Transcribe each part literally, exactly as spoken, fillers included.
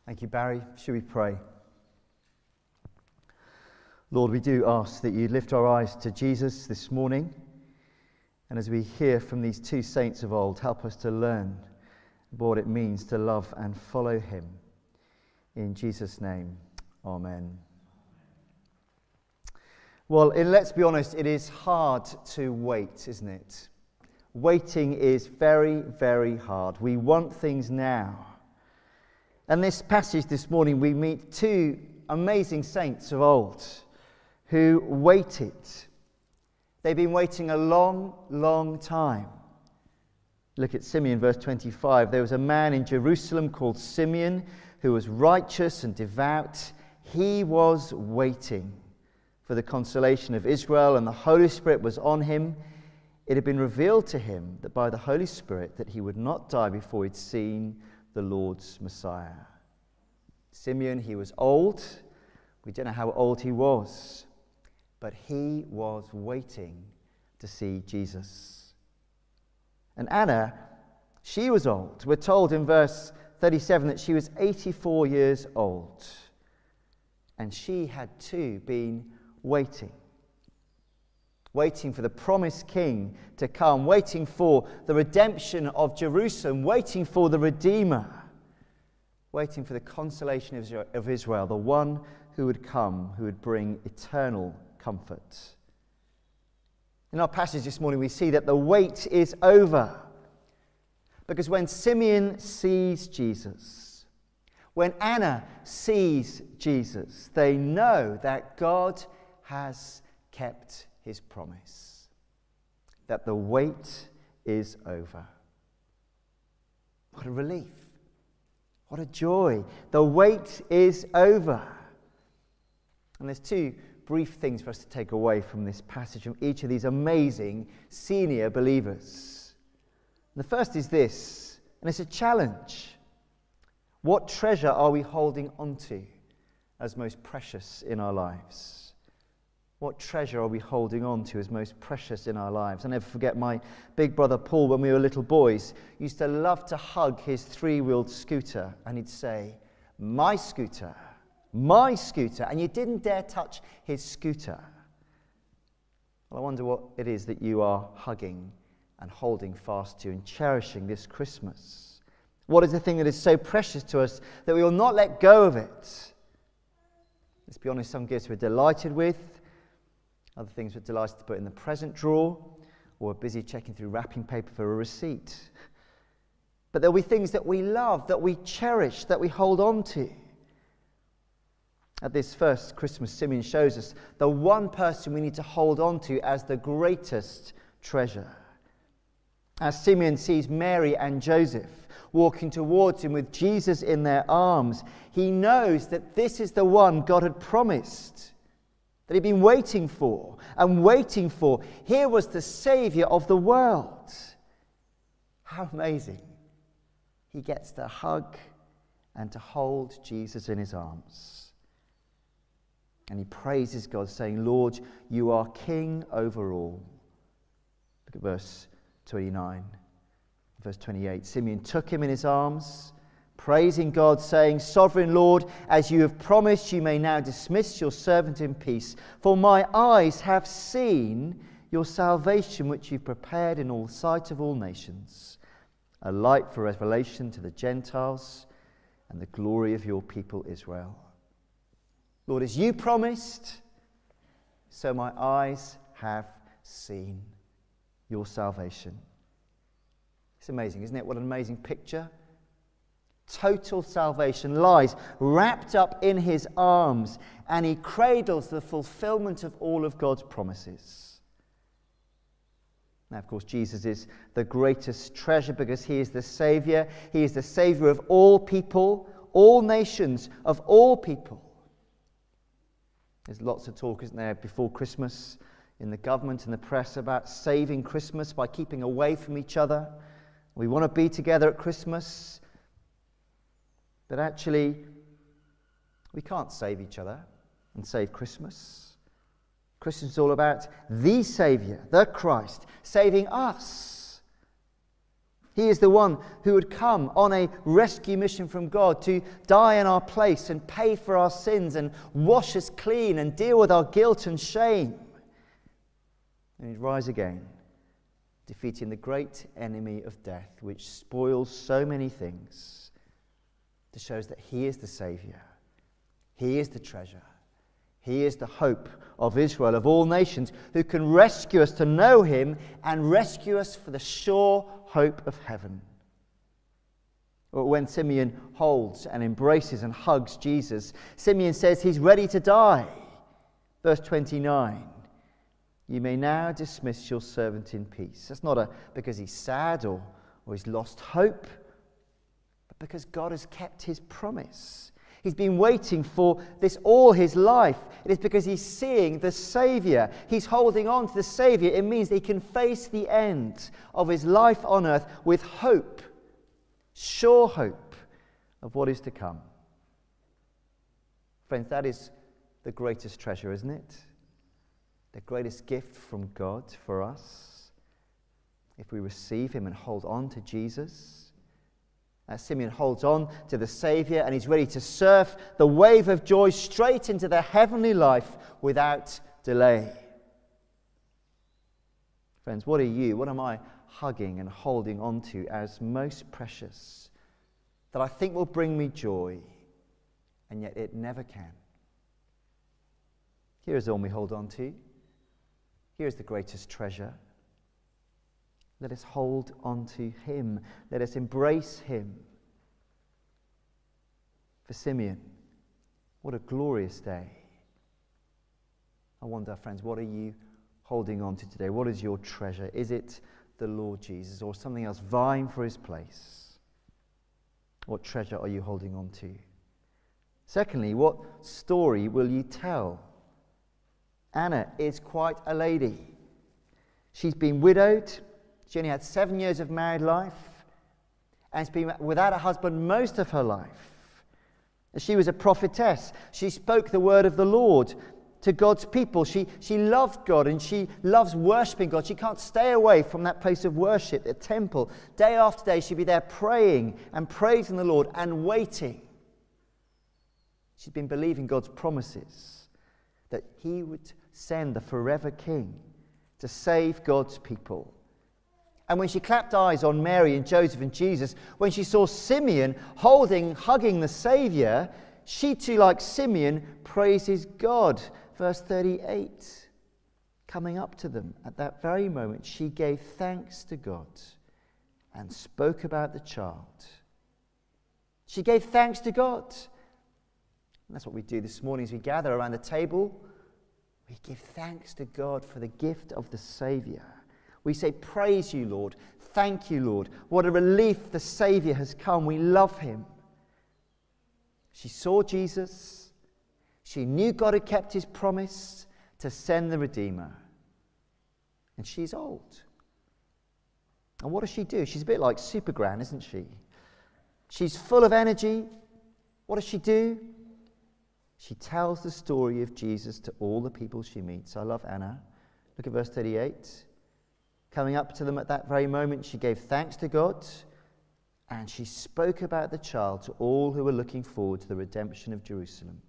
Thank you, Barry. Should we pray? Lord, we do ask that you lift our eyes to Jesus this morning. And as we hear from these two saints of old, help us to learn what it means to love and follow him. In Jesus' name, amen. Well, in, let's be honest, it is hard to wait, isn't it? Waiting is very, very hard. We want things now. And this passage this morning, we meet two amazing saints of old who waited. They've been waiting a long, long time. Look at Simeon, verse twenty-five. There was a man in Jerusalem called Simeon who was righteous and devout. He was waiting for the consolation of Israel, and the Holy Spirit was on him. It had been revealed to him that by the Holy Spirit that he would not die before he'd seen the Lord's Messiah. Simeon, he was old. We don't know how old he was, but he was waiting to see Jesus. And Anna, she was old. We're told in verse thirty-seven that she was eighty-four years old. And she had too been waiting. Waiting for the promised king to come. Waiting for the redemption of Jerusalem. Waiting for the Redeemer. Waiting for the consolation of Israel. The one who would come, who would bring eternal comfort. In our passage this morning, we see that the wait is over. Because when Simeon sees Jesus, when Anna sees Jesus, they know that God has kept his promise. That the wait is over. What a relief. What a joy. The wait is over. And there's two brief things for us to take away from this passage from each of these amazing senior believers. And the first is this, and it's a challenge. What treasure are we holding onto as most precious in our lives? What treasure are we holding on to as most precious in our lives? I never forget my big brother Paul, when we were little boys, used to love to hug his three-wheeled scooter, and he'd say, "My scooter, my scooter," and you didn't dare touch his scooter. Well, I wonder what it is that you are hugging and holding fast to and cherishing this Christmas. What is the thing that is so precious to us that we will not let go of it? Let's be honest, some gifts we're delighted with. Other things we're delighted to put in the present drawer, or we're busy checking through wrapping paper for a receipt. But there'll be things that we love, that we cherish, that we hold on to. At this first Christmas, Simeon shows us the one person we need to hold on to as the greatest treasure. As Simeon sees Mary and Joseph walking towards him with Jesus in their arms, he knows that this is the one God had promised, that he'd been waiting for and waiting for. Here was the Saviour of the world. How amazing. He gets to hug and to hold Jesus in his arms. And he praises God, saying, "Lord, you are King over all." Look at verse twenty-nine. Verse twenty-eight. Simeon took him in his arms, praising God, saying, "Sovereign Lord, as you have promised, you may now dismiss your servant in peace. For my eyes have seen your salvation, which you've prepared in all sight of all nations, a light for revelation to the Gentiles and the glory of your people Israel." Lord, as you promised, so my eyes have seen your salvation. It's amazing, isn't it? What an amazing picture. Total salvation lies wrapped up in his arms, and he cradles the fulfillment of all of God's promises. Now, of course, Jesus is the greatest treasure because he is the Saviour. He is the Saviour of all people, all nations, of all people. There's lots of talk, isn't there, before Christmas in the government and the press about saving Christmas by keeping away from each other. We want to be together at Christmas. But actually, we can't save each other and save Christmas. Christmas is all about the Saviour, the Christ, saving us. He is the one who would come on a rescue mission from God to die in our place and pay for our sins and wash us clean and deal with our guilt and shame. And he'd rise again, defeating the great enemy of death, which spoils so many things, to show us that he is the Saviour. He is the treasure. He is the hope of Israel, of all nations, who can rescue us to know him and rescue us for the sure hope of heaven. When Simeon holds and embraces and hugs Jesus, Simeon says he's ready to die. Verse twenty-nine, you may now dismiss your servant in peace. That's not a, because he's sad or, or he's lost hope, but because God has kept his promise. He's been waiting for this all his life. It is because he's seeing the Saviour. He's holding on to the Saviour. It means that he can face the end of his life on earth with hope, sure hope of what is to come. Friends, that is the greatest treasure, isn't it? The greatest gift from God for us. If we receive him and hold on to Jesus. As Simeon holds on to the Saviour and he's ready to surf the wave of joy straight into the heavenly life without delay. Friends, what are you, what am I hugging and holding on to as most precious, that I think will bring me joy, and yet it never can? Here is the one we hold on to. Here is the greatest treasure. Let us hold on to him. Let us embrace him. For Simeon, what a glorious day. I wonder, friends, what are you holding on to today? What is your treasure? Is it the Lord Jesus or something else vying for his place? What treasure are you holding on to? Secondly, what story will you tell? Anna is quite a lady. She's been widowed. She only had seven years of married life and has been without a husband most of her life. She was a prophetess. She spoke the word of the Lord to God's people. She, she loved God and she loves worshipping God. She can't stay away from that place of worship, the temple. Day after day, she'd be there praying and praising the Lord and waiting. She'd been believing God's promises that he would send the forever king to save God's people. And when she clapped eyes on Mary and Joseph and Jesus, when she saw Simeon holding, hugging the Saviour, she too, like Simeon, praises God. Verse thirty-eight, coming up to them at that very moment, she gave thanks to God and spoke about the child. She gave thanks to God. And that's what we do this morning as we gather around the table. We give thanks to God for the gift of the Saviour. We say, praise you, Lord. Thank you, Lord. What a relief the Saviour has come. We love him. She saw Jesus. She knew God had kept his promise to send the Redeemer. And she's old. And what does she do? She's a bit like Supergran, isn't she? She's full of energy. What does she do? She tells the story of Jesus to all the people she meets. I love Anna. Look at verse thirty-eight. Coming up to them at that very moment, she gave thanks to God, and she spoke about the child to all who were looking forward to the redemption of Jerusalem.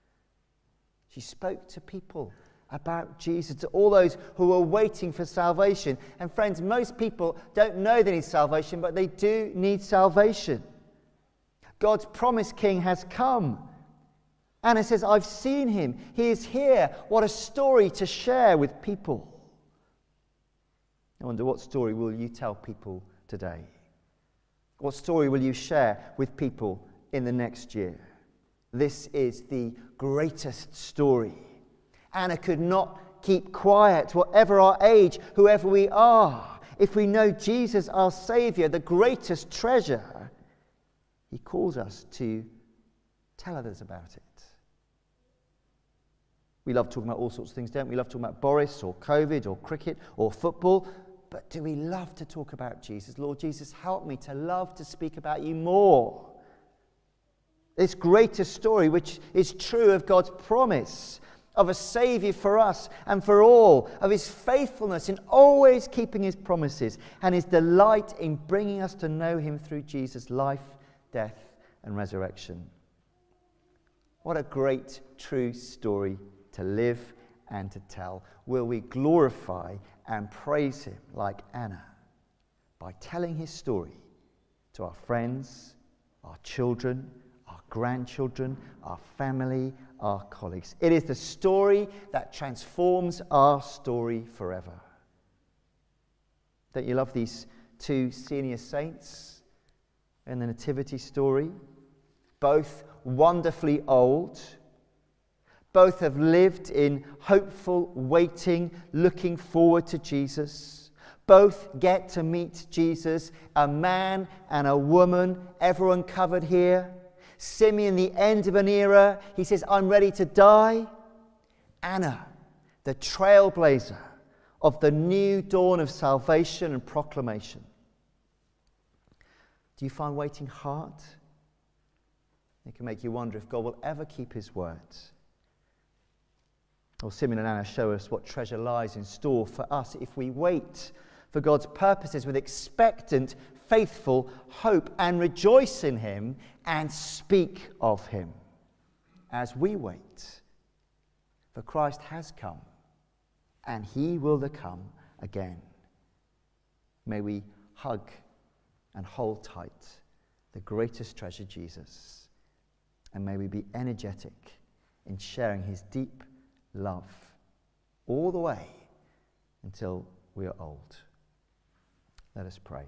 She spoke to people about Jesus, to all those who were waiting for salvation. And friends, most people don't know they need salvation, but they do need salvation. God's promised king has come. Anna says, I've seen him. He is here. What a story to share with people. I wonder, what story will you tell people today? What story will you share with people in the next year? This is the greatest story. Anna could not keep quiet, whatever our age, whoever we are. If we know Jesus, our Saviour, the greatest treasure, he calls us to tell others about it. We love talking about all sorts of things, don't we? We love talking about Boris or COVID or cricket or football. But do we love to talk about Jesus? Lord Jesus, help me to love to speak about you more. This greatest story, which is true of God's promise of a Saviour for us and for all, of his faithfulness in always keeping his promises, and his delight in bringing us to know him through Jesus' life, death, and resurrection. What a great, true story to live and to tell. Will we glorify and praise him like Anna by telling his story to our friends, our children, our grandchildren, our family, our colleagues. It is the story that transforms our story forever. Don't you love these two senior saints in the Nativity story? Both wonderfully old. Both have lived in hopeful waiting, looking forward to Jesus. Both get to meet Jesus, a man and a woman, everyone covered here. Simeon, the end of an era, he says, I'm ready to die. Anna, the trailblazer of the new dawn of salvation and proclamation. Do you find waiting hard? It can make you wonder if God will ever keep his words. Well, Simeon and Anna show us what treasure lies in store for us if we wait for God's purposes with expectant, faithful hope and rejoice in him and speak of him as we wait. For Christ has come and he will come again. May we hug and hold tight the greatest treasure, Jesus, and may we be energetic in sharing his deep love all the way until we are old. Let us pray.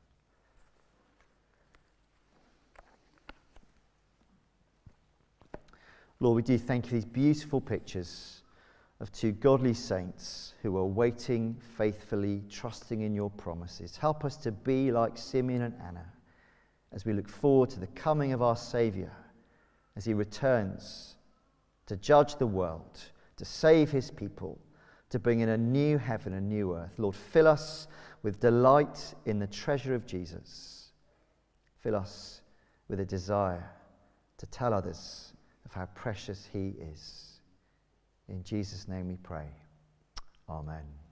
Lord, we do thank you for these beautiful pictures of two godly saints who are waiting faithfully, trusting in your promises. Help us to be like Simeon and Anna as we look forward to the coming of our Saviour, as he returns to judge the world, to save his people, to bring in a new heaven and new earth. Lord, fill us with delight in the treasure of Jesus. Fill us with a desire to tell others of how precious he is. In Jesus' name we pray. Amen.